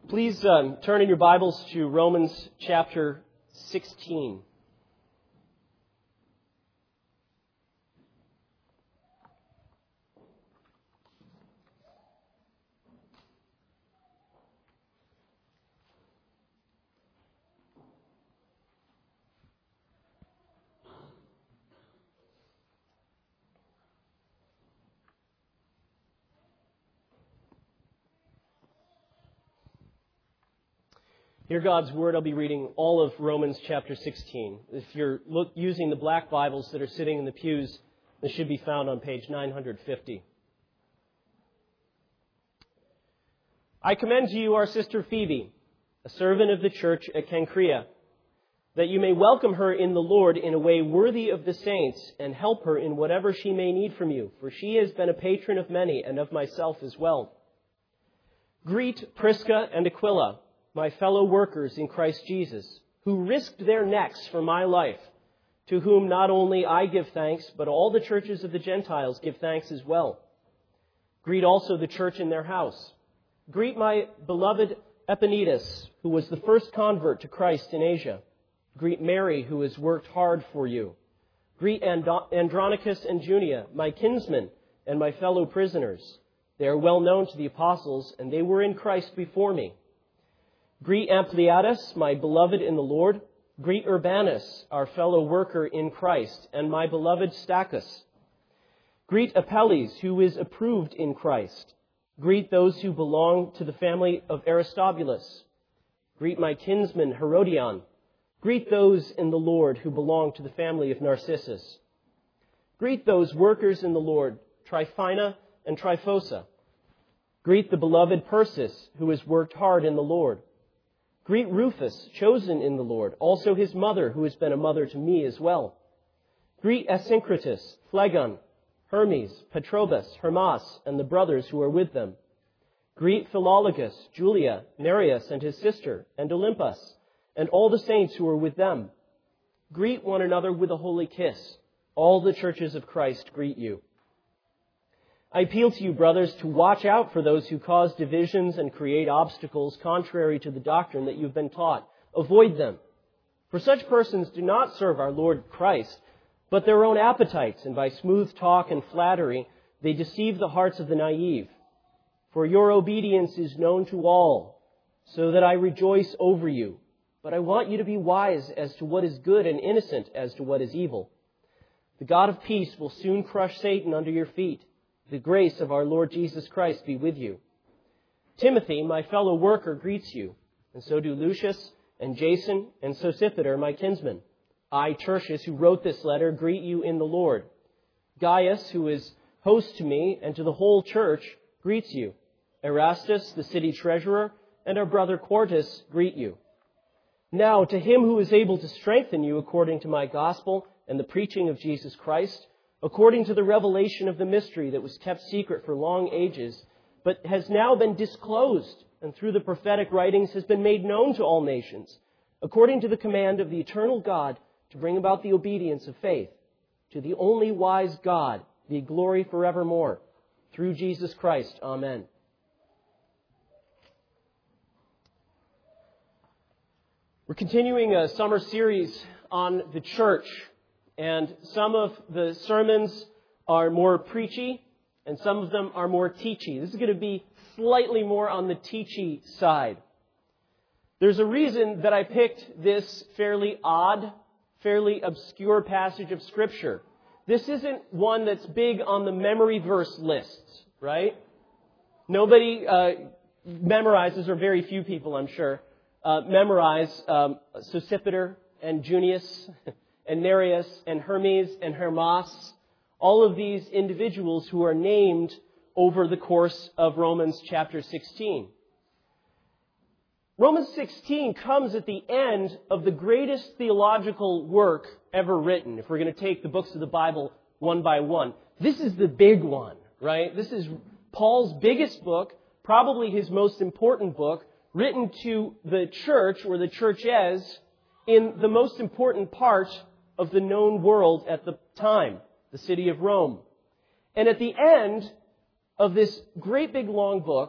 Please turn in your Bibles to Romans chapter 16. Hear God's Word. I'll be reading all of Romans chapter 16. If you're using the black Bibles that are sitting in the pews, they should be found on page 950. I commend to you our sister Phoebe, a servant of the church at Cenchrea, that you may welcome her in the Lord in a way worthy of the saints and help her in whatever she may need from you, for she has been a patron of many and of myself as well. Greet Prisca and Aquila, my fellow workers in Christ Jesus, who risked their necks for my life, to whom not only I give thanks, but all the churches of the Gentiles give thanks as well. Greet also the church in their house. Greet my beloved Epaenetus, who was the first convert to Christ in Asia. Greet Mary, who has worked hard for you. Greet Andronicus and Junia, my kinsmen and my fellow prisoners. They are well known to the apostles, and they were in Christ before me. Greet Ampliatus, my beloved in the Lord. Greet Urbanus, our fellow worker in Christ, and my beloved Stachys. Greet Apelles, who is approved in Christ. Greet those who belong to the family of Aristobulus. Greet my kinsman Herodion. Greet those in the Lord who belong to the family of Narcissus. Greet those workers in the Lord, Tryphina and Tryphosa. Greet the beloved Persis, who has worked hard in the Lord. Greet Rufus, chosen in the Lord, also his mother, who has been a mother to me as well. Greet Asyncritus, Phlegon, Hermes, Patrobas, Hermas, and the brothers who are with them. Greet Philologus, Julia, Nereus and his sister, and Olympus, and all the saints who are with them. Greet one another with a holy kiss. All the churches of Christ greet you. I appeal to you, brothers, to watch out for those who cause divisions and create obstacles contrary to the doctrine that you've been taught. Avoid them. For such persons do not serve our Lord Christ, but their own appetites, and by smooth talk and flattery they deceive the hearts of the naive. For your obedience is known to all, so that I rejoice over you. But I want you to be wise as to what is good and innocent as to what is evil. The God of peace will soon crush Satan under your feet. The grace of our Lord Jesus Christ be with you. Timothy, my fellow worker, greets you, and so do Lucius and Jason and Sosipater, my kinsmen. I, Tertius, who wrote this letter, greet you in the Lord. Gaius, who is host to me and to the whole church, greets you. Erastus, the city treasurer, and our brother Quartus greet you. Now, to him who is able to strengthen you according to my gospel and the preaching of Jesus Christ, according to the revelation of the mystery that was kept secret for long ages, but has now been disclosed, and through the prophetic writings has been made known to all nations, according to the command of the eternal God, to bring about the obedience of faith. To the only wise God be glory forevermore. Through Jesus Christ. Amen. We're continuing a summer series on the church. And some of the sermons are more preachy, and some of them are more teachy. This is going to be slightly more on the teachy side. There's a reason that I picked this fairly odd, fairly obscure passage of Scripture. This isn't one that's big on the memory verse lists, right? Nobody memorizes, or very few people, I'm sure, memorize Sosipater and Junius and Nereus, and Hermes, and Hermas, all of these individuals who are named over the course of Romans chapter 16. Romans 16 comes at the end of the greatest theological work ever written, if we're going to take the books of the Bible one by one. This is the big one, right? This is Paul's biggest book, probably his most important book, written to the church, or the churches, in the most important part of the known world at the time, the city of Rome. And at the end of this great big long book,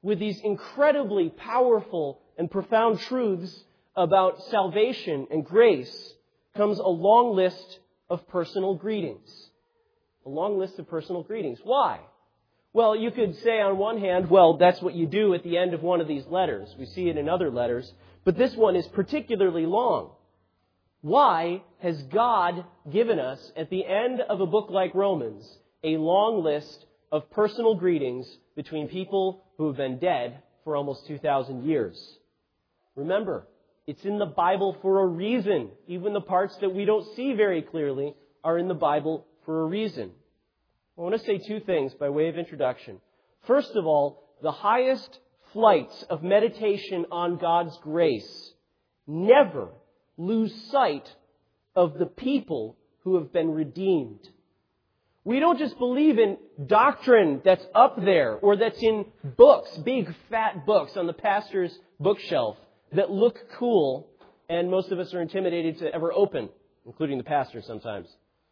with these incredibly powerful and profound truths about salvation and grace comes a long list of personal greetings. A long list of personal greetings. Why? Well, you could say on one hand, well, that's what you do at the end of one of these letters. We see it in other letters. But this one is particularly long. Why has God given us, at the end of a book like Romans, a long list of personal greetings between people who have been dead for almost 2,000 years? Remember, it's in the Bible for a reason. Even the parts that we don't see very clearly are in the Bible for a reason. I want to say two things by way of introduction. First of all, the highest flights of meditation on God's grace never lose sight of the people who have been redeemed. We don't just believe in doctrine that's up there or that's in books, big fat books on the pastor's bookshelf that look cool and most of us are intimidated to ever open, including the pastor sometimes.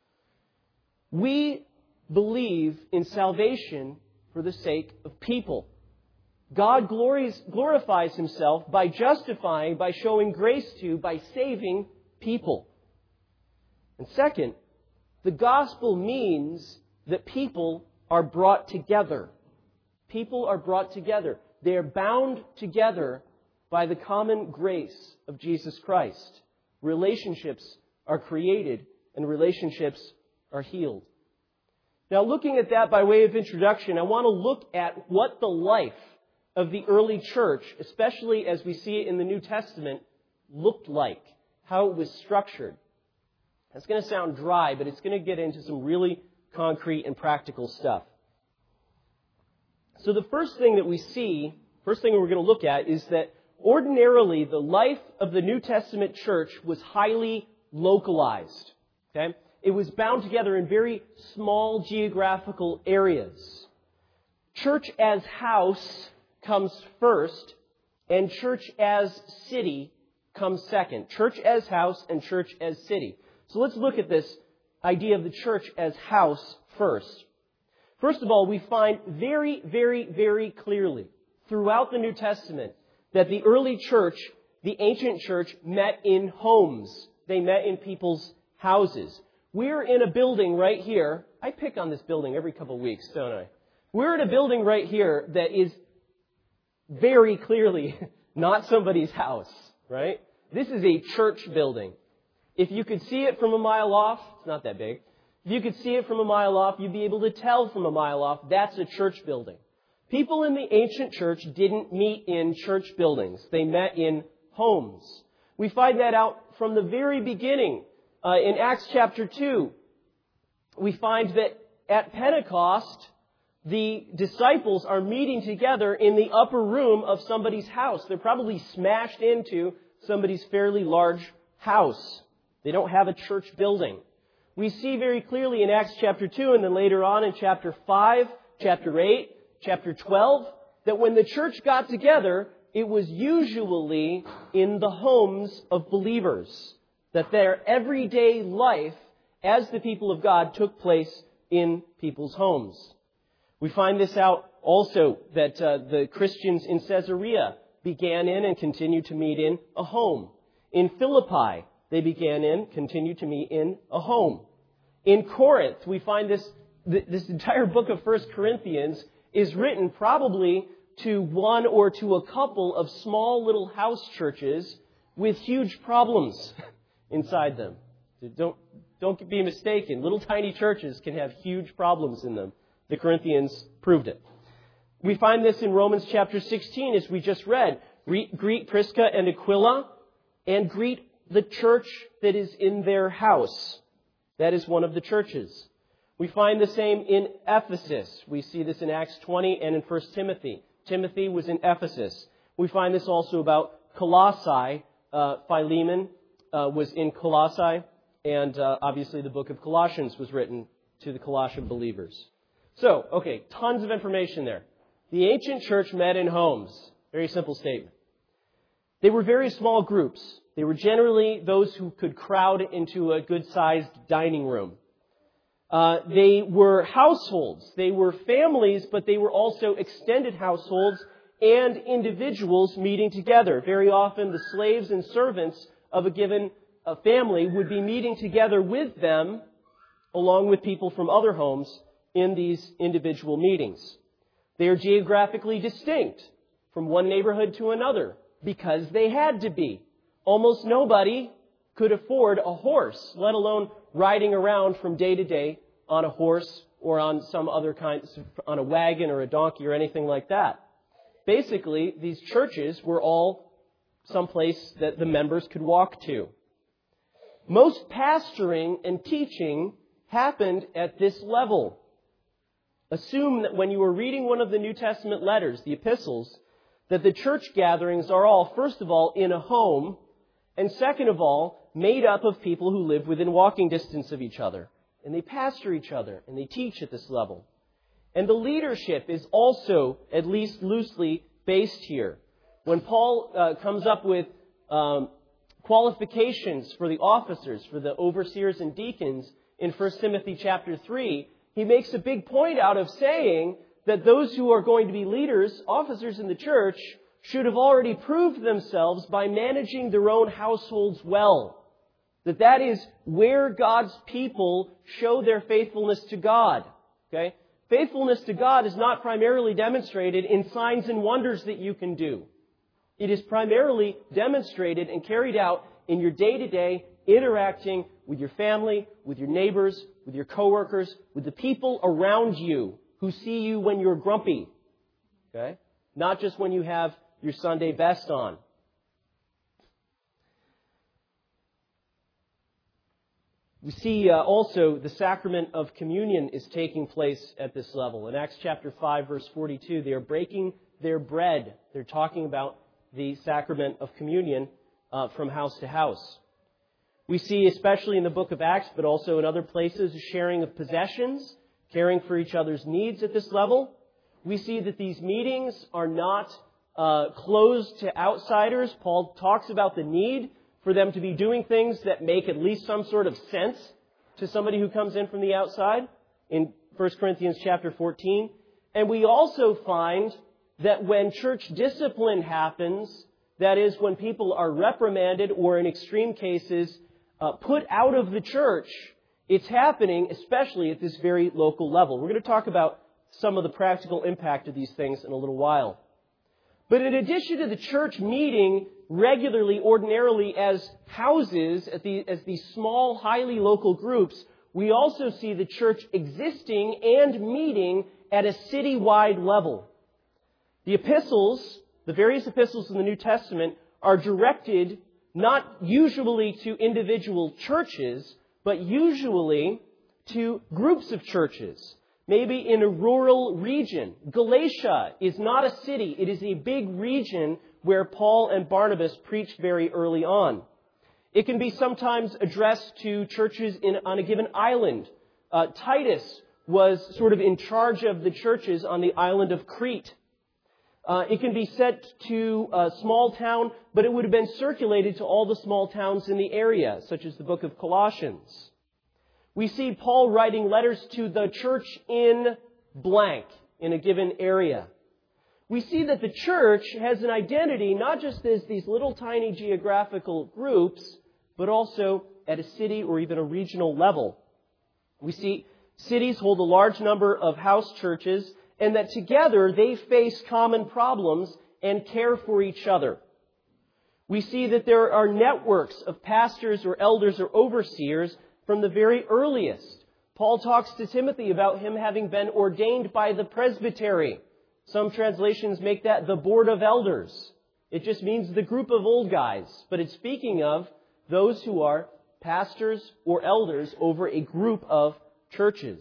We believe in salvation for the sake of people. God glorifies Himself by justifying, by showing grace to, by saving people. And second, the gospel means that people are brought together. People are brought together. They are bound together by the common grace of Jesus Christ. Relationships are created and relationships are healed. Now, looking at that by way of introduction, I want to look at what the life of the early church, especially as we see it in the New Testament, looked like, how it was structured. It's going to sound dry, but it's going to get into some really concrete and practical stuff. So the first thing that we see, first thing we're going to look at is that ordinarily the life of the New Testament church was highly localized. Okay? It was bound together in very small geographical areas. Church as house comes first, and church as city comes second. Church as house and church as city. So let's look at this idea of the church as house first. First of all, we find very, very, very clearly throughout the New Testament that the early church, the ancient church, met in homes. They met in people's houses. We're in a building right here. I pick on this building every couple of weeks, don't I? We're in a building right here that is very clearly not somebody's house, right? This is a church building. If you could see it from a mile off, it's not that big. If you could see it from a mile off, you'd be able to tell from a mile off that's a church building. People in the ancient church didn't meet in church buildings. They met in homes. We find that out from the very beginning. In Acts chapter 2, we find that at Pentecost, the disciples are meeting together in the upper room of somebody's house. They're probably smashed into somebody's fairly large house. They don't have a church building. We see very clearly in Acts chapter 2 and then later on in chapter 5, chapter 8, chapter 12, that when the church got together, it was usually in the homes of believers. That their everyday life as the people of God took place in people's homes. We find this out also that the Christians in Caesarea began in and continued to meet in a home. In Philippi, they began in, continued to meet in a home. In Corinth, we find this entire book of 1 Corinthians is written probably to one or to a couple of small little house churches with huge problems inside them. Don't be mistaken. Little tiny churches can have huge problems in them. The Corinthians proved it. We find this in Romans chapter 16, as we just read. Greet Prisca and Aquila, and greet the church that is in their house. That is one of the churches. We find the same in Ephesus. We see this in Acts 20 and in 1 Timothy. Timothy was in Ephesus. We find this also about Colossae. Philemon was in Colossae, and obviously the book of Colossians was written to the Colossian believers. So, okay, tons of information there. The ancient church met in homes. Very simple statement. They were very small groups. They were generally those who could crowd into a good-sized dining room. They were households. They were families, but they were also extended households and individuals meeting together. Very often the slaves and servants of a given family would be meeting together with them, along with people from other homes, in these individual meetings. They are geographically distinct from one neighborhood to another because they had to be. Almost nobody could afford a horse, let alone riding around from day to day on a horse or on some other kind, on a wagon or a donkey or anything like that. Basically, these churches were all someplace that the members could walk to. Most pastoring and teaching happened at this level. Assume that when you were reading one of the New Testament letters, the epistles, that the church gatherings are all, first of all, in a home, and second of all, made up of people who live within walking distance of each other. And they pastor each other, and they teach at this level. And the leadership is also, at least loosely, based here. When Paul comes up with qualifications for the officers, for the overseers and deacons in 1 Timothy chapter 3, he makes a big point out of saying that those who are going to be leaders, officers in the church, should have already proved themselves by managing their own households well. That is where God's people show their faithfulness to God. Okay? Faithfulness to God is not primarily demonstrated in signs and wonders that you can do. It is primarily demonstrated and carried out in your day-to-day interacting with your family, with your neighbors, with your coworkers, with the people around you who see you when you're grumpy. Okay? Not just when you have your Sunday best on. We see also the sacrament of communion is taking place at this level. In Acts chapter 5, verse 42, they are breaking their bread. They're talking about the sacrament of communion from house to house. We see, especially in the book of Acts, but also in other places, a sharing of possessions, caring for each other's needs at this level. We see that these meetings are not closed to outsiders. Paul talks about the need for them to be doing things that make at least some sort of sense to somebody who comes in from the outside in 1 Corinthians chapter 14. And we also find that when church discipline happens, that is, when people are reprimanded or in extreme cases put out of the church, it's happening especially at this very local level. We're going to talk about some of the practical impact of these things in a little while. But in addition to the church meeting regularly, ordinarily as houses, as these small, highly local groups, we also see the church existing and meeting at a city-wide level. The epistles, the various epistles in the New Testament, are directed not usually to individual churches, but usually to groups of churches. Maybe in a rural region. Galatia is not a city. It is a big region where Paul and Barnabas preached very early on. It can be sometimes addressed to churches on a given island. Titus was sort of in charge of the churches on the island of Crete. It can be sent to a small town, but it would have been circulated to all the small towns in the area, such as the book of Colossians. We see Paul writing letters to the church in blank, in a given area. We see that the church has an identity not just as these little tiny geographical groups, but also at a city or even a regional level. We see cities hold a large number of house churches, and that together they face common problems and care for each other. We see that there are networks of pastors or elders or overseers from the very earliest. Paul talks to Timothy about him having been ordained by the presbytery. Some translations make that the board of elders. It just means the group of old guys. But it's speaking of those who are pastors or elders over a group of churches.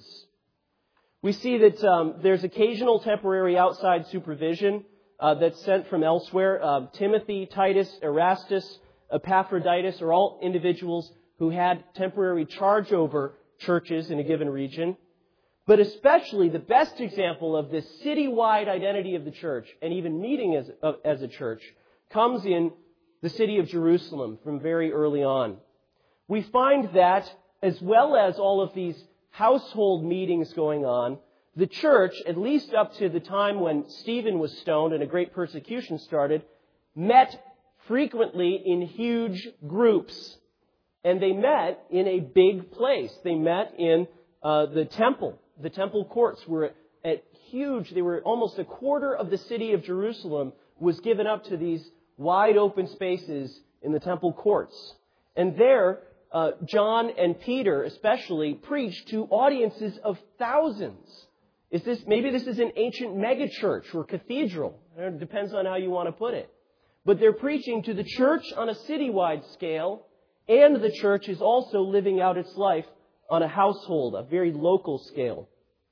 We see that there's occasional temporary outside supervision that's sent from elsewhere. Timothy, Titus, Erastus, Epaphroditus are all individuals who had temporary charge over churches in a given region. But especially the best example of this citywide identity of the church, and even meeting as a church, comes in the city of Jerusalem from very early on. We find that, as well as all of these household meetings going on, the church, at least up to the time when Stephen was stoned and a great persecution started, met frequently in huge groups. And they met in a big place. They met in the temple. The temple courts were huge. They were almost a quarter of the city of Jerusalem was given up to these wide open spaces in the temple courts. And there, John and Peter especially preached to audiences of thousands. Maybe this is an ancient megachurch or cathedral. It depends on how you want to put it. But they're preaching to the church on a citywide scale, and the church is also living out its life on a household, a very local scale.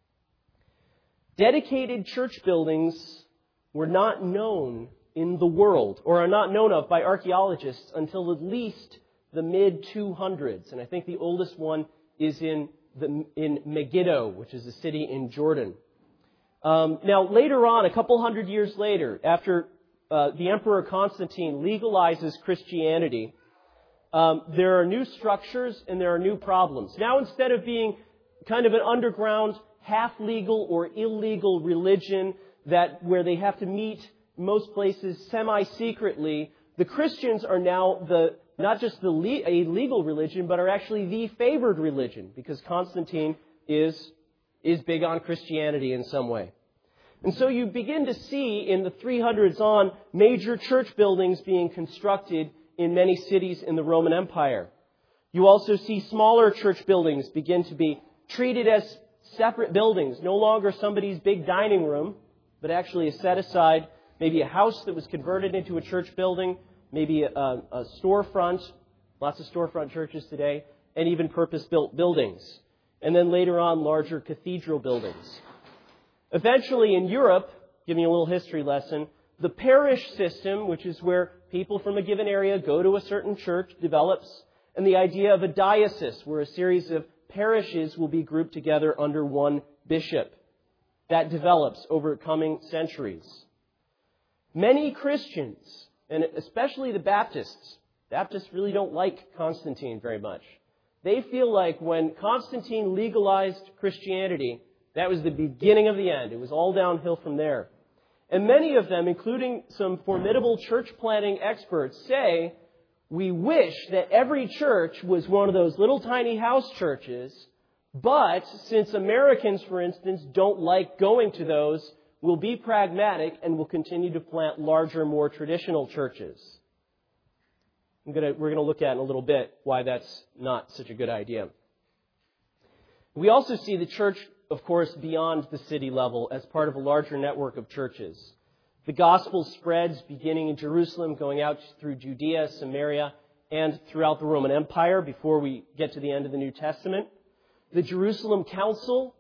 Dedicated church buildings were not known in the world, or are not known of by archaeologists until at least the mid-200s. And I think the oldest one is in Megiddo, which is a city in Jordan. Now, later on, a couple hundred years later, after the Emperor Constantine legalizes Christianity, there are new structures and there are new problems. Now, instead of being kind of an underground, half-legal or illegal religion where they have to meet most places semi-secretly, the Christians are now not just a legal religion, but are actually the favored religion, because Constantine is big on Christianity in some way. And so you begin to see in the 300s on major church buildings being constructed in many cities in the Roman Empire. You also see smaller church buildings begin to be treated as separate buildings, no longer somebody's big dining room, but actually a set aside, maybe a house that was converted into a church building, maybe a storefront, lots of storefront churches today, and even purpose-built buildings. And then later on, larger cathedral buildings. Eventually in Europe, giving you a little history lesson, the parish system, which is where people from a given area go to a certain church, develops, and the idea of a diocese, where a series of parishes will be grouped together under one bishop. That develops over coming centuries. Many Christians, and especially the Baptists really don't like Constantine very much. They feel like when Constantine legalized Christianity, that was the beginning of the end. It was all downhill from there. And many of them, including some formidable church planting experts, say, we wish that every church was one of those little tiny house churches, but since Americans, for instance, don't like going to those, we'll be pragmatic and we'll continue to plant larger, more traditional churches. We're going to look at in a little bit why that's not such a good idea. We also see the church, of course, beyond the city level as part of a larger network of churches. The gospel spreads beginning in Jerusalem, going out through Judea, Samaria, and throughout the Roman Empire before we get to the end of the New Testament. The Jerusalem Council,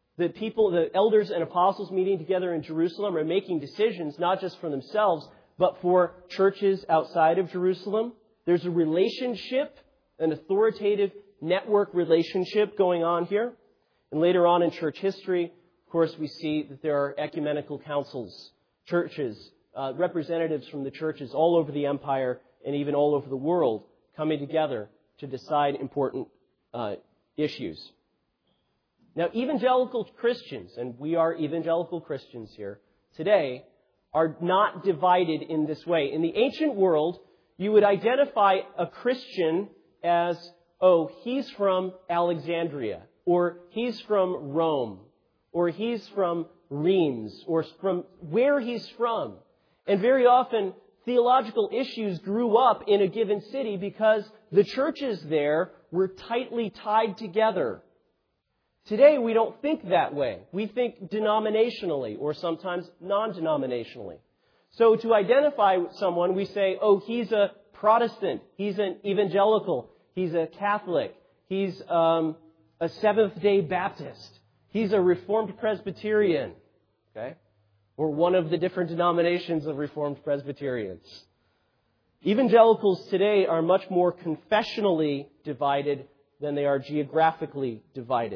the elders and apostles meeting together in Jerusalem are making decisions not just for themselves, but for churches outside of Jerusalem. There's a relationship, an authoritative network relationship going on here. And later on in church history, of course, we see that there are ecumenical councils, churches, representatives from the churches all over the empire and even all over the world coming together to decide important issues. Now, evangelical Christians, and we are evangelical Christians here today, are not divided in this way. In the ancient world, you would identify a Christian as, he's from Alexandria, or he's from Rome, or he's from Reims, or from where he's from. And very often, theological issues grew up in a given city because the churches there were tightly tied together. Today, we don't think that way. We think denominationally, or sometimes non-denominationally. So to identify someone, we say, he's a Protestant, he's an evangelical, he's a Catholic, he's a Seventh-day Baptist, he's a Reformed Presbyterian, okay? Or one of the different denominations of Reformed Presbyterians. Evangelicals today are much more confessionally divided than they are geographically divided.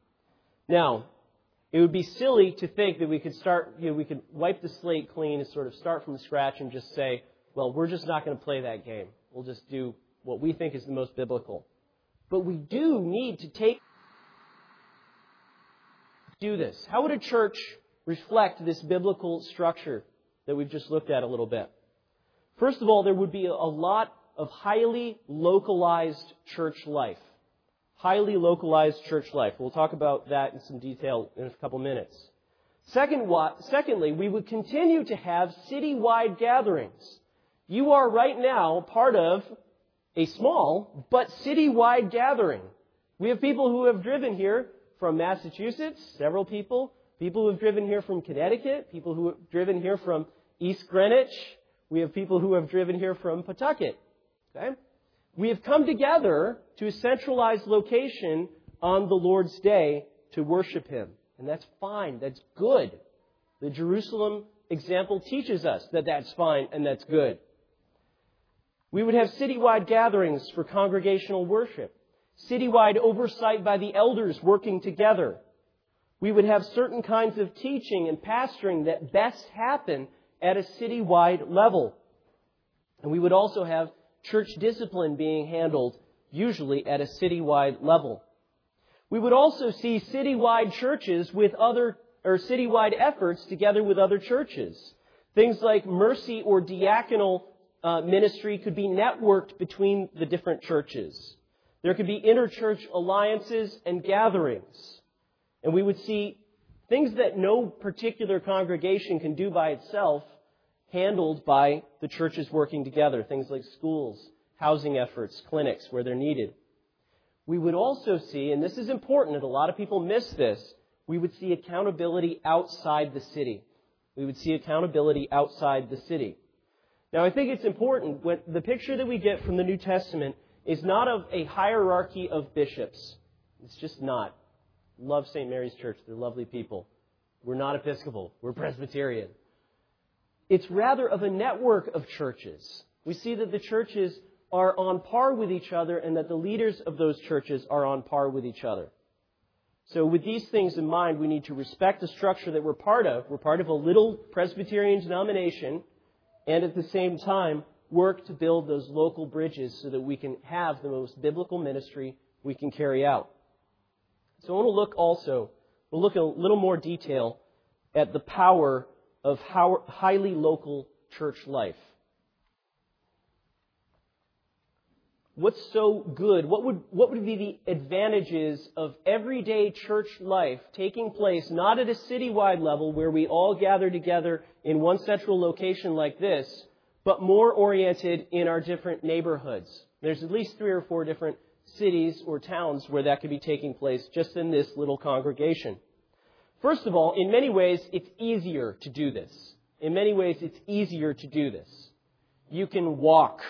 Now, it would be silly to think that we could we could wipe the slate clean and sort of start from scratch and just say, well, we're just not going to play that game. We'll just do what we think is the most biblical. But we do need to take do this? How would a church reflect this biblical structure that we've just looked at a little bit? First of all, there would be a lot of highly localized church life. Highly localized church life. We'll talk about that in some detail in a couple minutes. Secondly, we would continue to have citywide gatherings. You are right now part of a small but citywide gathering. We have people who have driven here from Massachusetts, several people who have driven here from Connecticut, people who have driven here from East Greenwich. We have people who have driven here from Pawtucket. Okay? We have come together to a centralized location on the Lord's Day to worship Him. And that's fine. That's good. The Jerusalem example teaches us that that's fine and that's good. We would have citywide gatherings for congregational worship. Citywide oversight by the elders working together. We would have certain kinds of teaching and pastoring that best happen at a citywide level. And we would also have church discipline being handled usually at a citywide level. We would also see citywide churches with citywide efforts together with other churches. Things like mercy or diaconal ministry could be networked between the different churches. There could be interchurch alliances and gatherings. And we would see things that no particular congregation can do by itself handled by the churches working together. Things like schools, housing efforts, clinics where they're needed. We would also see, and this is important, and a lot of people miss this, we would see accountability outside the city. We would see accountability outside the city. Now, I think it's important, when the picture that we get from the New Testament is not of a hierarchy of bishops. It's just not. Love St. Mary's Church. They're lovely people. We're not Episcopal. We're Presbyterian. It's rather of a network of churches. We see that the churches are on par with each other and that the leaders of those churches are on par with each other. So with these things in mind, we need to respect the structure that we're part of. We're part of a little Presbyterian denomination, and at the same time, work to build those local bridges so that we can have the most biblical ministry we can carry out. So I want to look a little more detail at the power of highly local church life. What's so good? What would be the advantages of everyday church life taking place not at a citywide level where we all gather together in one central location like this, but more oriented in our different neighborhoods? There's at least 3 or 4 different cities or towns where that could be taking place just in this little congregation. First of all, in many ways, it's easier to do this. In many ways, it's easier to do this. You can walk.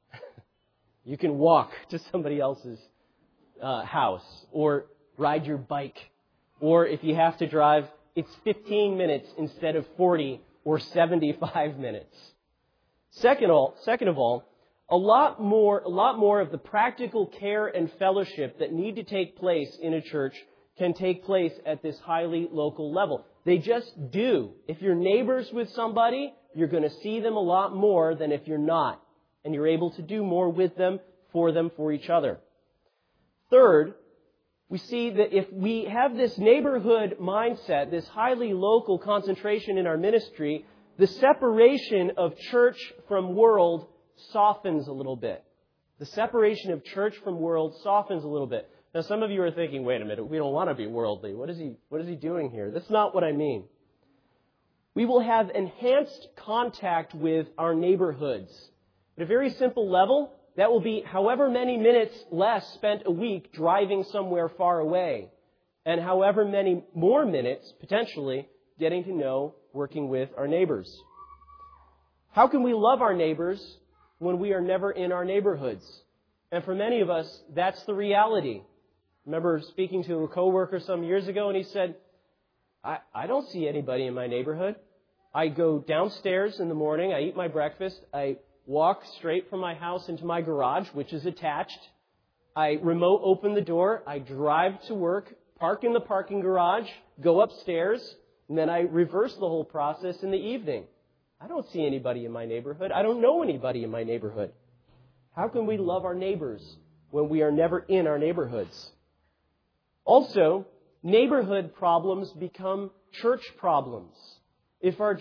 You can walk to somebody else's house or ride your bike. Or if you have to drive, it's 15 minutes instead of 40 or 75 minutes. Second of all, a lot more of the practical care and fellowship that need to take place in a church can take place at this highly local level. They just do. If you're neighbors with somebody, you're going to see them a lot more than if you're not. And you're able to do more with them, for each other. Third, we see that if we have this neighborhood mindset, this highly local concentration in our ministry, the separation of church from world softens a little bit. The separation of church from world softens a little bit. Now, some of you are thinking, wait a minute, we don't want to be worldly. What is he doing here? That's not what I mean. We will have enhanced contact with our neighborhoods. At a very simple level, that will be however many minutes less spent a week driving somewhere far away, and however many more minutes, potentially, getting to know, working with our neighbors. How can we love our neighbors when we are never in our neighborhoods? And for many of us, that's the reality. I remember speaking to a coworker some years ago, and he said, I don't see anybody in my neighborhood. I go downstairs in the morning, I eat my breakfast, I walk straight from my house into my garage, which is attached. I remote open the door, I drive to work, park in the parking garage, go upstairs, and then I reverse the whole process in the evening. I don't see anybody in my neighborhood. I don't know anybody in my neighborhood. How can we love our neighbors when we are never in our neighborhoods? Also, neighborhood problems become church problems. If the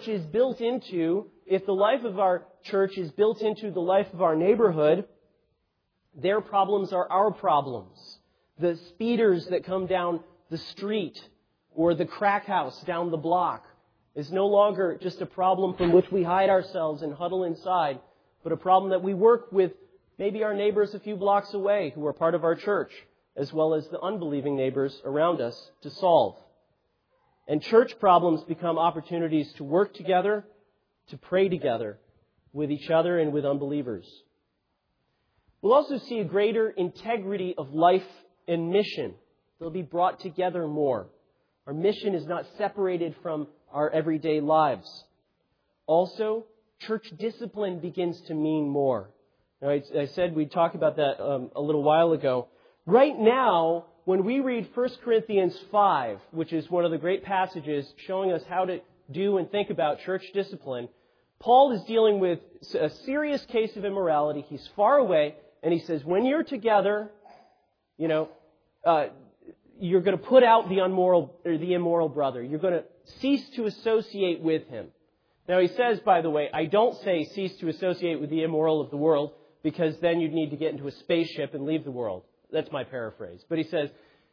life of our church is built into the life of our neighborhood, their problems are our problems. The speeders that come down the street or the crack house down the block is no longer just a problem from which we hide ourselves and huddle inside, but a problem that we work with maybe our neighbors a few blocks away who are part of our church, as well as the unbelieving neighbors around us to solve. And church problems become opportunities to work together, to pray together with each other and with unbelievers. We'll also see a greater integrity of life and mission. They'll be brought together more. Our mission is not separated from our everyday lives. Also, church discipline begins to mean more. Now, I said we'd talk about that a little while ago. Right now, when we read 1 Corinthians 5, which is one of the great passages showing us how to do and think about church discipline, Paul is dealing with a serious case of immorality. He's far away, and he says, when you're together, you're going to put out the immoral brother. You're going to cease to associate with him. Now, he says, by the way, I don't say cease to associate with the immoral of the world, because then you'd need to get into a spaceship and leave the world. That's my paraphrase. But he says,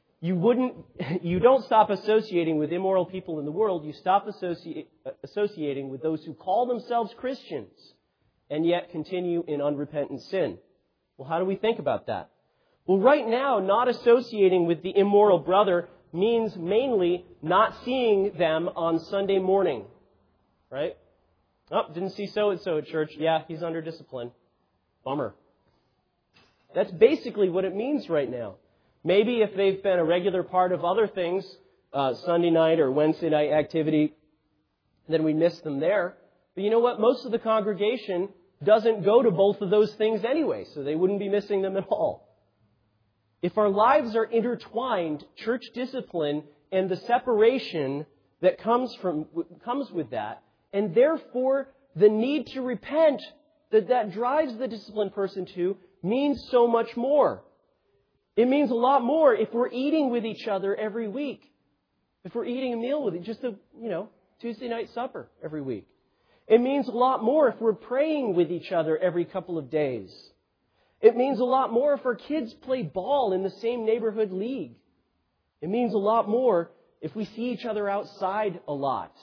you don't stop associating with immoral people in the world. You stop associating with those who call themselves Christians and yet continue in unrepentant sin. Well, how do we think about that? Well, right now, not associating with the immoral brother means mainly not seeing them on Sunday morning. Right? Oh, didn't see so-and-so at church. Yeah, he's under discipline. Bummer. That's basically what it means right now. Maybe if they've been a regular part of other things, Sunday night or Wednesday night activity, then we miss them there. But you know what? Most of the congregation doesn't go to both of those things anyway, so they wouldn't be missing them at all. If our lives are intertwined, church discipline and the separation that comes with that, and therefore the need to repent that drives the disciplined person to, means so much more. It means a lot more if we're eating with each other every week. If we're eating a meal with just a, Tuesday night supper every week. It means a lot more if we're praying with each other every couple of days. It means a lot more if our kids play ball in the same neighborhood league. It means a lot more if we see each other outside a lot.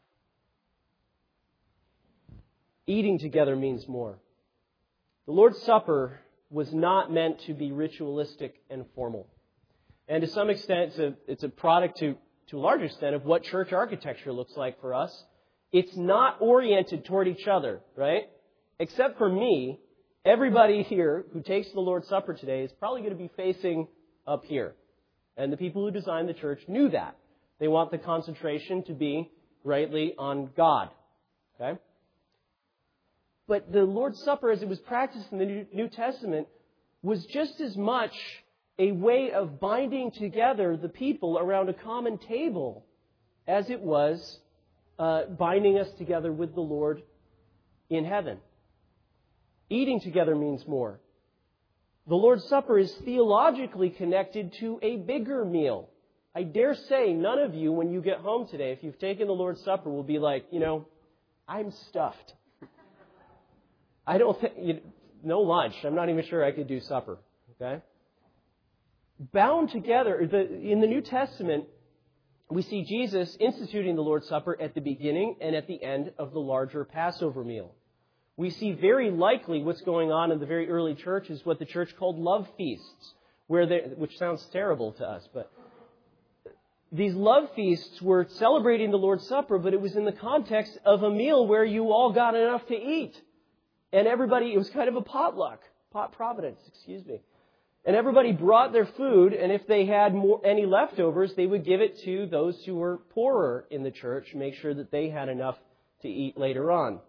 Eating together means more. The Lord's Supper was not meant to be ritualistic and formal. And to some extent, it's a product to a large extent of what church architecture looks like for us. It's not oriented toward each other, right? Except for me, everybody here who takes the Lord's Supper today is probably going to be facing up here. And the people who designed the church knew that. They want the concentration to be rightly on God. Okay? But the Lord's Supper, as it was practiced in the New Testament, was just as much a way of binding together the people around a common table as it was binding us together with the Lord in heaven. Eating together means more. The Lord's Supper is theologically connected to a bigger meal. I dare say none of you, when you get home today, if you've taken the Lord's Supper, will be like, I'm stuffed. I don't think, no lunch. I'm not even sure I could do supper. Okay? Bound together, in the New Testament, we see Jesus instituting the Lord's Supper at the beginning and at the end of the larger Passover meal. We see very likely what's going on in the very early church is what the church called love feasts, which sounds terrible to us, but these love feasts were celebrating the Lord's Supper, but it was in the context of a meal where you all got enough to eat. And everybody, it was kind of a potluck, providence. And everybody brought their food, and if they had any leftovers, they would give it to those who were poorer in the church, make sure that they had enough to eat later on.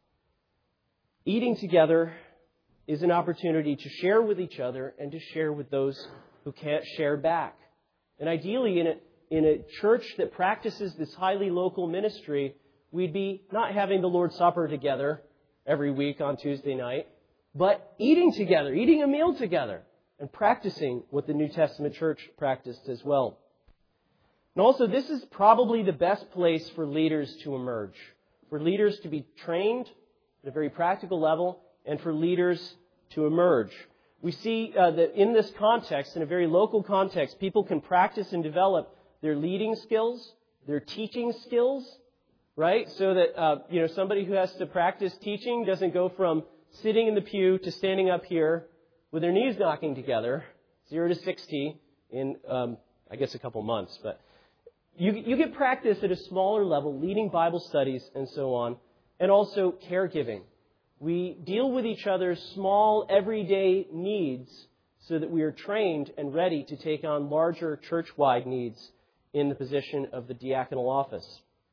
Eating together is an opportunity to share with each other and to share with those who can't share back. And ideally, in a church that practices this highly local ministry, we'd be not having the Lord's Supper together every week on Tuesday night, but eating together, eating a meal together, and practicing what the New Testament church practiced as well. And also, this is probably the best place for leaders to emerge, for leaders to be trained at a very practical level, and for leaders to emerge. We see that in this context, in a very local context, people can practice and develop their leading skills, their teaching skills, right? So that, somebody who has to practice teaching doesn't go from sitting in the pew to standing up here with their knees knocking together, 0 to 60 in, I guess, a couple months. But you get practice at a smaller level, leading Bible studies and so on, and also caregiving. We deal with each other's small, everyday needs so that we are trained and ready to take on larger church-wide needs in the position of the diaconal office.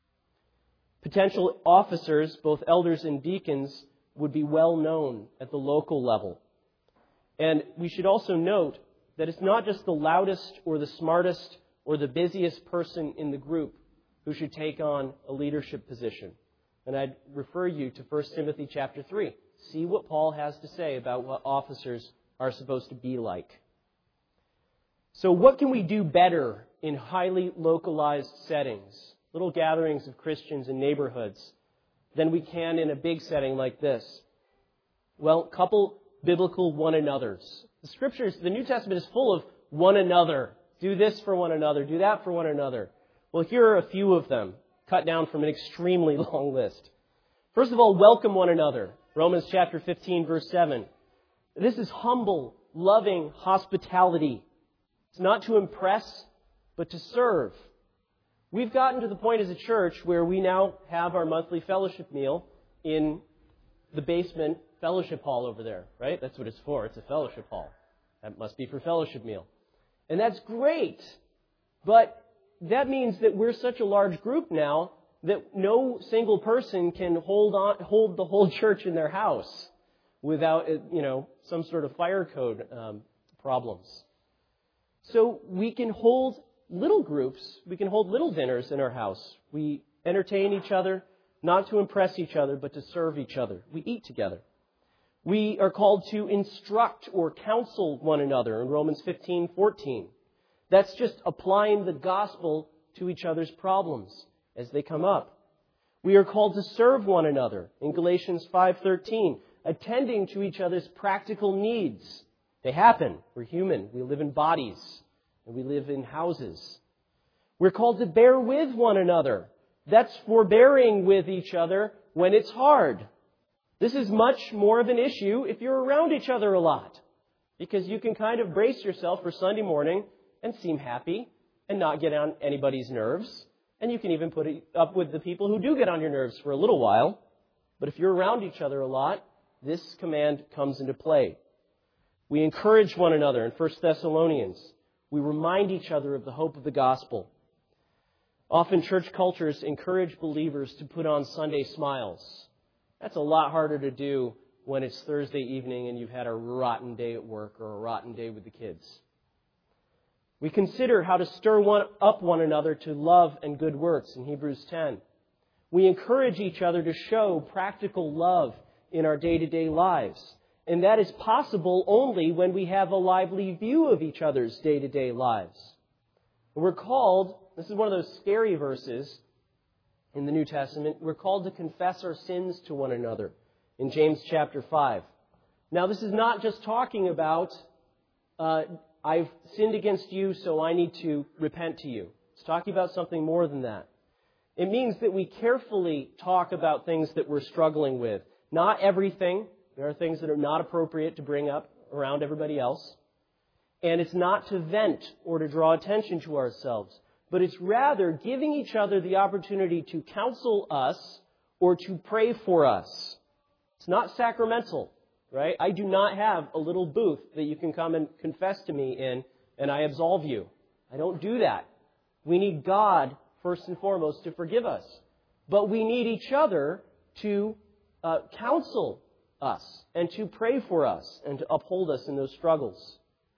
Potential officers, both elders and deacons, would be well known at the local level. And we should also note that it's not just the loudest or the smartest or the busiest person in the group who should take on a leadership position. And I'd refer you to 1 Timothy chapter 3. See what Paul has to say about what officers are supposed to be like. So what can we do better in highly localized settings, little gatherings of Christians in neighborhoods, than we can in a big setting like this? Well, couple biblical one anothers. The Scriptures, the New Testament is full of one another. Do this for one another. Do that for one another. Well, here are a few of them, cut down from an extremely long list. First of all, welcome one another. Romans chapter 15, verse 7. This is humble, loving hospitality. It's not to impress, but to serve. We've gotten to the point as a church where we now have our monthly fellowship meal in the basement fellowship hall over there, right? That's what it's for. It's a fellowship hall. That must be for fellowship meal. And that's great. But that means that we're such a large group now that no single person can hold the whole church in their house without, some sort of fire code problems. So we can hold little groups. We can hold little dinners in our house. We entertain each other, not to impress each other, but to serve each other. We eat together. We are called to instruct or counsel one another in Romans 15:14. That's just applying the gospel to each other's problems as they come up. We are called to serve one another in Galatians 5:13, attending to each other's practical needs. They happen. We're human. We live in bodies and we live in houses. We're called to bear with one another. That's forbearing with each other when it's hard. This is much more of an issue if you're around each other a lot, because you can kind of brace yourself for Sunday morning and seem happy and not get on anybody's nerves. And you can even put up with the people who do get on your nerves for a little while. But if you're around each other a lot, this command comes into play. We encourage one another in 1 Thessalonians. We remind each other of the hope of the gospel. Often church cultures encourage believers to put on Sunday smiles. That's a lot harder to do when it's Thursday evening and you've had a rotten day at work or a rotten day with the kids. We consider how to stir up one another to love and good works in Hebrews 10. We encourage each other to show practical love in our day-to-day lives. And that is possible only when we have a lively view of each other's day-to-day lives. We're called, this is one of those scary verses in the New Testament, we're called to confess our sins to one another in James chapter 5. Now, this is not just talking about, I've sinned against you, so I need to repent to you. It's talking about something more than that. It means that we carefully talk about things that we're struggling with. Not everything. There are things that are not appropriate to bring up around everybody else. And it's not to vent or to draw attention to ourselves, but it's rather giving each other the opportunity to counsel us or to pray for us. It's not sacramental, right? I do not have a little booth that you can come and confess to me in and I absolve you. I don't do that. We need God, first and foremost, to forgive us. But we need each other to counsel us and to pray for us and to uphold us in those struggles.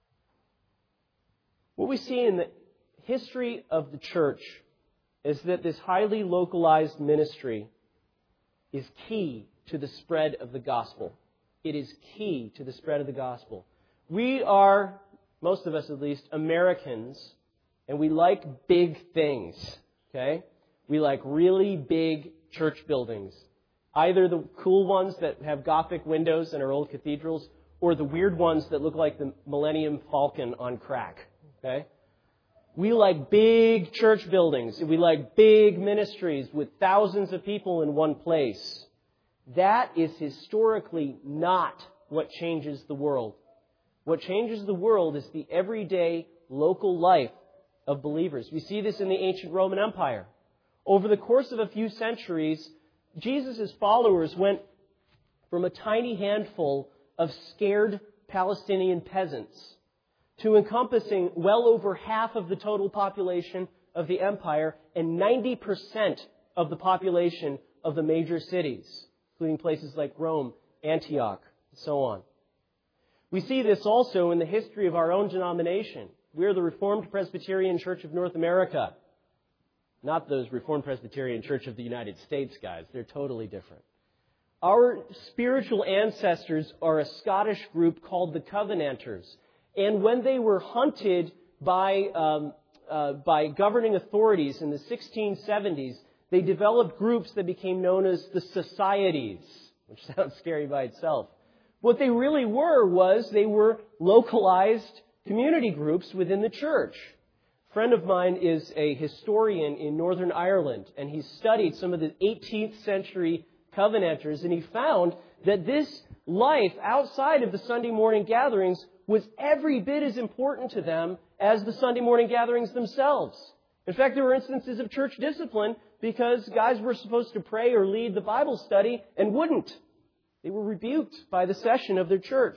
What we see in the history of the church is that this highly localized ministry is key to the spread of the gospel. It is key to the spread of the gospel. We are, most of us at least, Americans And we like big things, okay? We like really big church buildings. Either the cool ones that have Gothic windows and are old cathedrals, or the weird ones that look like the Millennium Falcon on crack, okay? We like big church buildings. We like big ministries with thousands of people in one place. That is historically not what changes the world. What changes the world is the everyday local life of believers. We see this in the ancient Roman Empire. Over the course of a few centuries, Jesus' followers went from a tiny handful of scared Palestinian peasants to encompassing well over half of the total population of the empire and 90% of the population of the major cities, including places like Rome, Antioch, and so on. We see this also in the history of our own denomination. We are the Reformed Presbyterian Church of North America. Not those Reformed Presbyterian Church of the United States, guys. They're totally different. Our spiritual ancestors are a Scottish group called the Covenanters. And when they were hunted by governing authorities in the 1670s, they developed groups that became known as the Societies, which sounds scary by itself. What they really were they were localized community groups within the church. A friend of mine is a historian in Northern Ireland, and he studied some of the 18th century Covenanters, and he found that this life outside of the Sunday morning gatherings was every bit as important to them as the Sunday morning gatherings themselves. In fact, there were instances of church discipline because guys were supposed to pray or lead the Bible study and wouldn't. They were rebuked by the session of their church.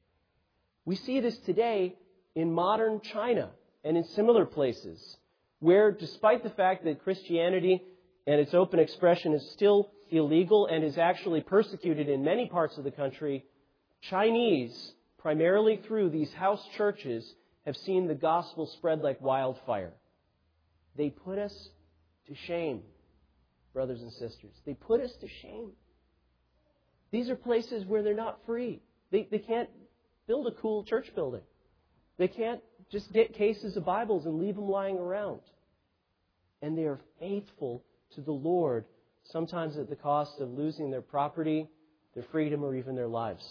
We see this today in modern China and in similar places where, despite the fact that Christianity and its open expression is still illegal and is actually persecuted in many parts of the country, Chinese, primarily through these house churches, have seen the gospel spread like wildfire. They put us to shame, brothers and sisters. They put us to shame. These are places where they're not free. They can't build a cool church building. They can't just get cases of Bibles and leave them lying around. And they are faithful to the Lord, sometimes at the cost of losing their property, their freedom, or even their lives.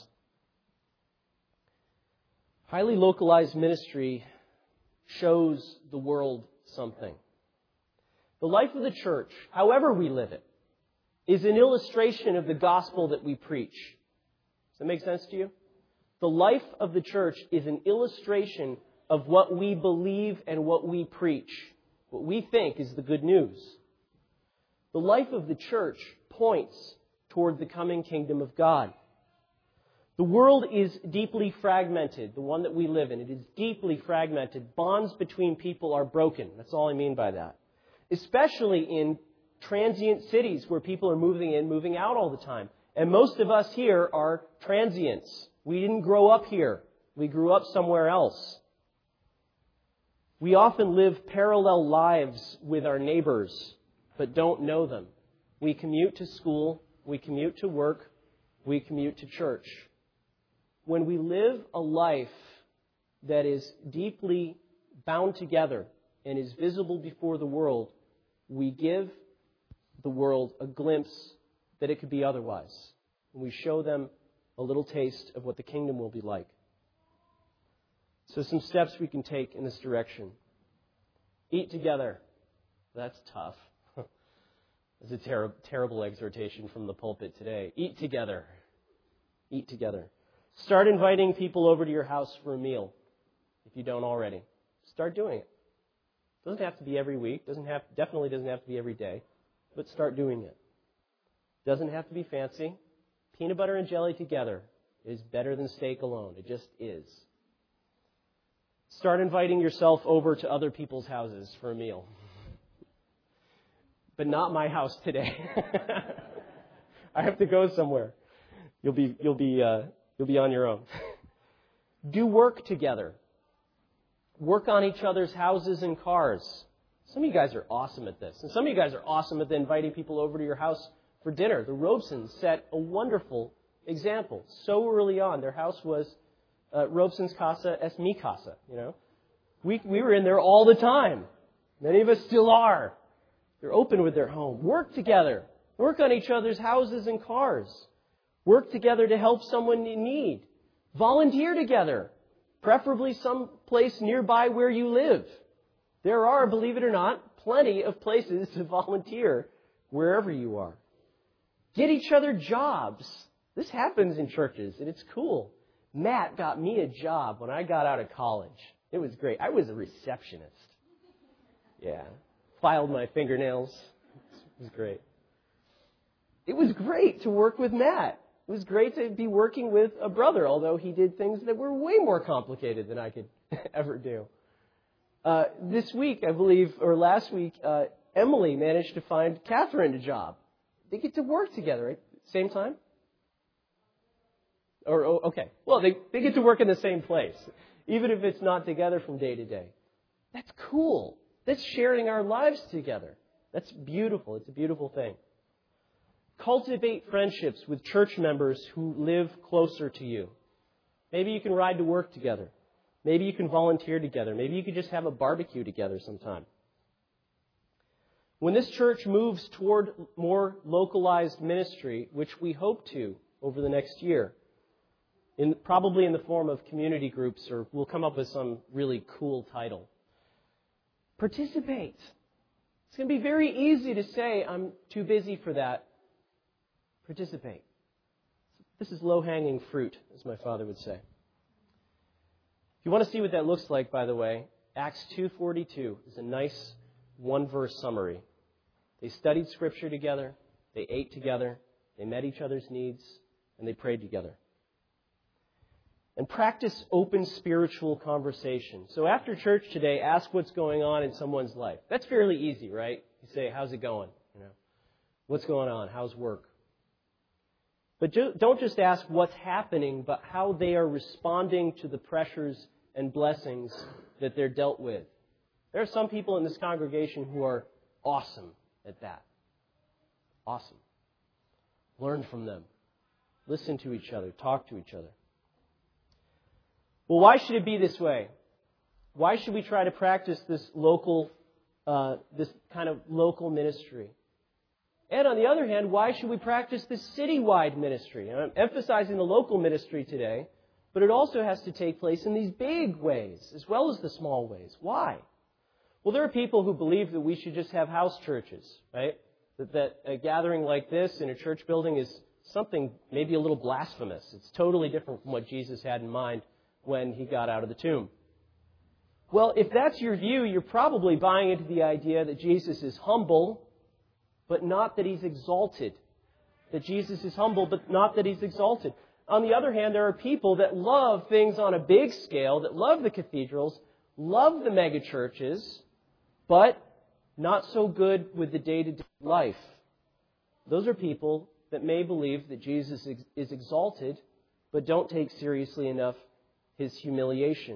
Highly localized ministry shows the world something. The life of the church, however we live it, is an illustration of the gospel that we preach. Does that make sense to you? The life of the church is an illustration of what we believe and what we preach. What we think is the good news. The life of the church points toward the coming kingdom of God. The world is deeply fragmented, the one that we live in. It is deeply fragmented. Bonds between people are broken. That's all I mean by that. Especially in transient cities where people are moving in, moving out all the time. And most of us here are transients. We didn't grow up here. We grew up somewhere else. We often live parallel lives with our neighbors, but don't know them. We commute to school, we commute to work, we commute to church. When we live a life that is deeply bound together and is visible before the world, we give the world a glimpse that it could be otherwise. And we show them a little taste of what the kingdom will be like. So some steps we can take in this direction. Eat together. That's tough. It's a terrible exhortation from the pulpit today. Eat together. Eat together. Start inviting people over to your house for a meal, if you don't already. Start doing it. Doesn't have to be every week. Definitely doesn't have to be every day. But start doing it. Doesn't have to be fancy. Peanut butter and jelly together is better than steak alone. It just is. Start inviting yourself over to other people's houses for a meal. But not my house today. I have to go somewhere. You'll be on your own. Do work together. Work on each other's houses and cars. Some of you guys are awesome at this. And some of you guys are awesome at inviting people over to your house for dinner. The Robesons set a wonderful example. So early on, their house was Robeson's casa es mi casa, We were in there all the time. Many of us still are. They're open with their home. Work together. Work on each other's houses and cars. Work together to help someone in need. Volunteer together, preferably someplace nearby where you live. There are, believe it or not, plenty of places to volunteer wherever you are. Get each other jobs. This happens in churches, and it's cool. Matt got me a job when I got out of college. It was great. I was a receptionist. Yeah. Filed my fingernails. It was great. It was great to work with Matt. It was great to be working with a brother, although he did things that were way more complicated than I could ever do. This week, I believe, or last week, Emily managed to find Catherine a job. They get to work together, right? Same time? Okay. Well, they get to work in the same place, even if it's not together from day to day. That's cool. That's sharing our lives together. That's beautiful. It's a beautiful thing. Cultivate friendships with church members who live closer to you. Maybe you can ride to work together. Maybe you can volunteer together. Maybe you could just have a barbecue together sometime. When this church moves toward more localized ministry, which we hope to over the next year, probably in the form of community groups, or we'll come up with some really cool title, participate. It's going to be very easy to say, I'm too busy for that. Participate. This is low-hanging fruit, as my father would say. If you want to see what that looks like, by the way, Acts 2:42 is a nice one-verse summary. They studied Scripture together, they ate together, they met each other's needs, and they prayed together. And practice open spiritual conversation. So after church today, ask what's going on in someone's life. That's fairly easy, right? You say, how's it going? What's going on? How's work? But don't just ask what's happening, but how they are responding to the pressures and blessings that they're dealt with. There are some people in this congregation who are awesome at that. Awesome. Learn from them. Listen to each other. Talk to each other. Well, why should it be this way? Why should we try to practice this kind of local ministry? And on the other hand, why should we practice this citywide ministry? And I'm emphasizing the local ministry today, but it also has to take place in these big ways as well as the small ways. Why? Well, there are people who believe that we should just have house churches, right? That a gathering like this in a church building is something maybe a little blasphemous. It's totally different from what Jesus had in mind when he got out of the tomb. Well, if that's your view, you're probably buying into the idea that Jesus is humble, but not that he's exalted. That Jesus is humble, but not that he's exalted. On the other hand, there are people that love things on a big scale, that love the cathedrals, love the mega churches, but not so good with the day-to-day life. Those are people that may believe that Jesus is exalted, but don't take seriously enough his humiliation.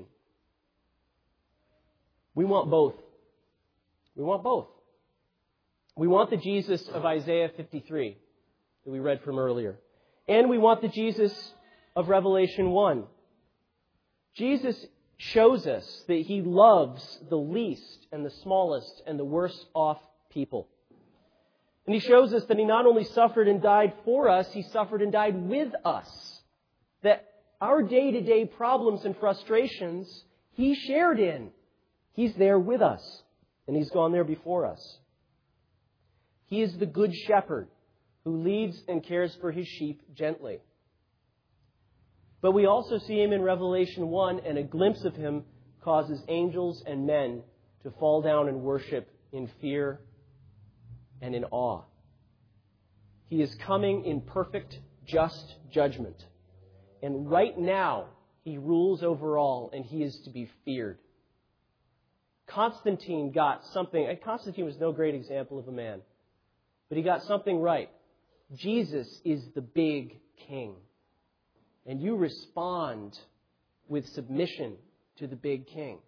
We want both. We want both. We want the Jesus of Isaiah 53 that we read from earlier. And we want the Jesus of Revelation 1. Jesus shows us that he loves the least and the smallest and the worst off people. And he shows us that he not only suffered and died for us, he suffered and died with us. That our day-to-day problems and frustrations, he shared in. He's there with us, and he's gone there before us. He is the good shepherd who leads and cares for his sheep gently. But we also see him in Revelation 1, and a glimpse of him causes angels and men to fall down and worship in fear and in awe. He is coming in perfect, just judgment. And right now, he rules over all, and he is to be feared. Constantine got something. Constantine was no great example of a man. But he got something right. Jesus is the big king. And you respond with submission to the big king.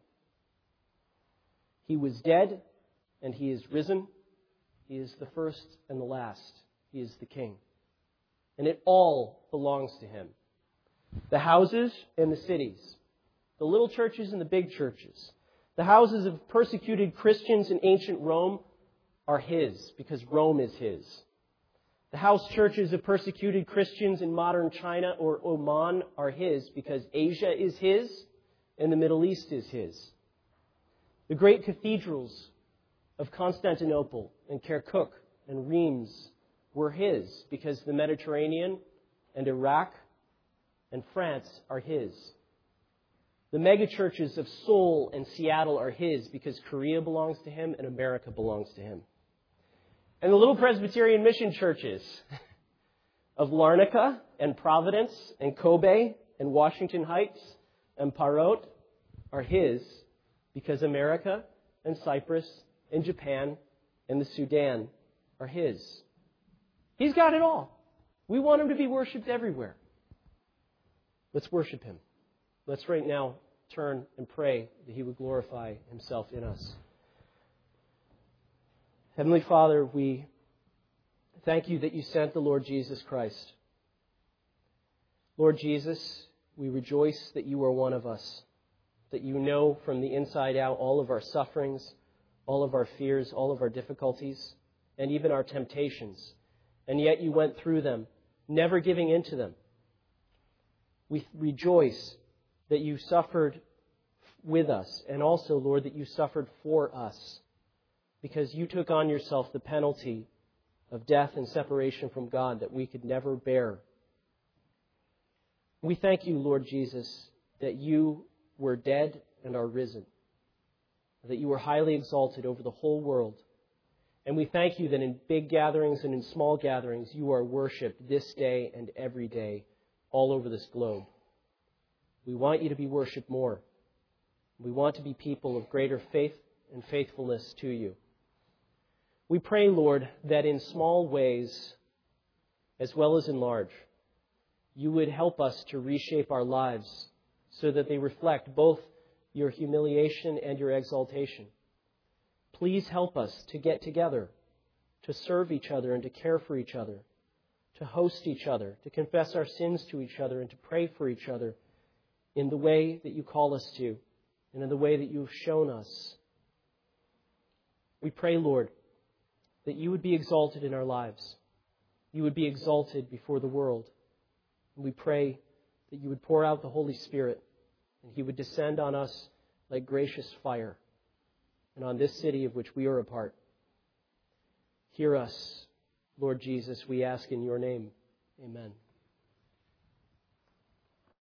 He was dead, and he is risen. He is the first and the last. He is the king. And it all belongs to him. The houses and the cities. The little churches and the big churches. The houses of persecuted Christians in ancient Rome are His, because Rome is His. The house churches of persecuted Christians in modern China or Oman are His, because Asia is His and the Middle East is His. The great cathedrals of Constantinople and Kirkuk and Reims were His, because the Mediterranean and Iraq and France are His. The megachurches of Seoul and Seattle are His, because Korea belongs to Him and America belongs to Him. And the little Presbyterian mission churches of Larnaca and Providence and Kobe and Washington Heights and Parrot are His, because America and Cyprus and Japan and the Sudan are His. He's got it all. We want Him to be worshipped everywhere. Let's worship Him. Let's right now turn and pray that He would glorify Himself in us. Heavenly Father, we thank You that You sent the Lord Jesus Christ. Lord Jesus, we rejoice that You are one of us, that You know from the inside out all of our sufferings, all of our fears, all of our difficulties, and even our temptations. And yet You went through them, never giving in to them. We rejoice that You suffered with us, and also, Lord, that You suffered for us, because You took on Yourself the penalty of death and separation from God that we could never bear. We thank You, Lord Jesus, that You were dead and are risen, that You were highly exalted over the whole world. And we thank You that in big gatherings and in small gatherings, You are worshipped this day and every day all over this globe. We want You to be worshipped more. We want to be people of greater faith and faithfulness to You. We pray, Lord, that in small ways, as well as in large, You would help us to reshape our lives so that they reflect both Your humiliation and Your exaltation. Please help us to get together, to serve each other and to care for each other, to host each other, to confess our sins to each other, and to pray for each other in the way that You call us to and in the way that You've shown us. We pray, Lord, that You would be exalted in our lives. You would be exalted before the world. And we pray that You would pour out the Holy Spirit and He would descend on us like gracious fire and on this city of which we are a part. Hear us, Lord Jesus, we ask in Your name. Amen.